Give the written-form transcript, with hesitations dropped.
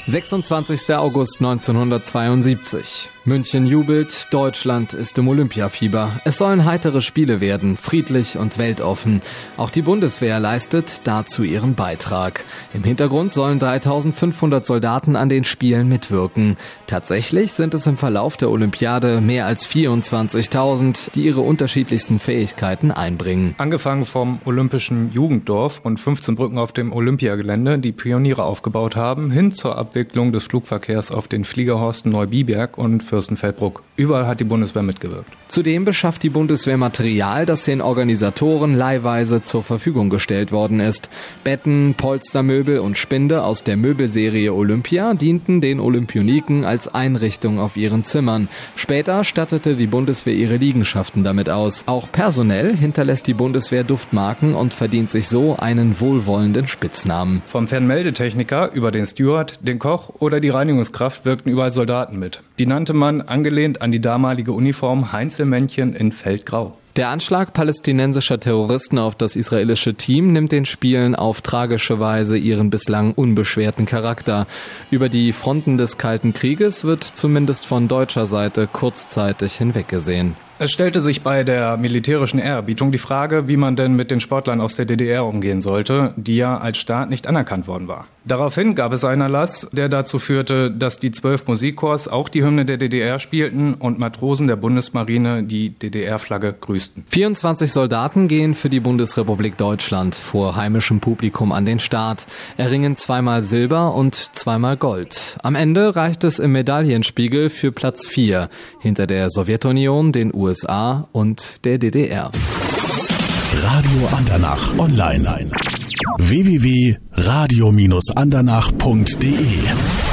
26. August 1972. München jubelt, Deutschland ist im Olympiafieber. Es sollen heitere Spiele werden, friedlich und weltoffen. Auch die Bundeswehr leistet dazu ihren Beitrag. Im Hintergrund sollen 3500 Soldaten an den Spielen mitwirken. Tatsächlich sind es im Verlauf der Olympiade mehr als 24.000, die ihre unterschiedlichsten Fähigkeiten einbringen. Angefangen vom Olympischen Jugenddorf und 15 Brücken auf dem Olympiagelände, die Pioniere aufgebaut haben, hin zur Abwicklung des Flugverkehrs auf den Fliegerhorsten Neubiberg und Fürstenfeldbruck. Überall hat die Bundeswehr mitgewirkt. Zudem beschafft die Bundeswehr Material, das den Organisatoren leihweise zur Verfügung gestellt worden ist. Betten, Polstermöbel und Spinde aus der Möbelserie Olympia dienten den Olympioniken als Einrichtung auf ihren Zimmern. Später stattete die Bundeswehr ihre Liegenschaften damit aus. Auch personell hinterlässt die Bundeswehr Duftmarken und verdient sich so einen wohlwollenden Spitznamen. Vom Fernmeldetechniker über den Steward, den Koch oder die Reinigungskraft wirkten überall Soldaten mit. Die nannte man, angelehnt an die damalige Uniform, Heinzelmännchen in Feldgrau. Der Anschlag palästinensischer Terroristen auf das israelische Team nimmt den Spielen auf tragische Weise ihren bislang unbeschwerten Charakter. Über die Fronten des Kalten Krieges wird zumindest von deutscher Seite kurzzeitig hinweggesehen. Es stellte sich bei der militärischen Ehrerbietung die Frage, wie man denn mit den Sportlern aus der DDR umgehen sollte, die ja als Staat nicht anerkannt worden war. Daraufhin gab es einen Erlass, der dazu führte, dass die 12 Musikkorps auch die Hymne der DDR spielten und Matrosen der Bundesmarine die DDR-Flagge grüßten. 24 Soldaten gehen für die Bundesrepublik Deutschland vor heimischem Publikum an den Start, erringen 2-mal Silber und 2-mal Gold. Am Ende reicht es im Medaillenspiegel für Platz 4, hinter der Sowjetunion, den USA und der DDR. Radio Andernach online. www.radio-andernach.de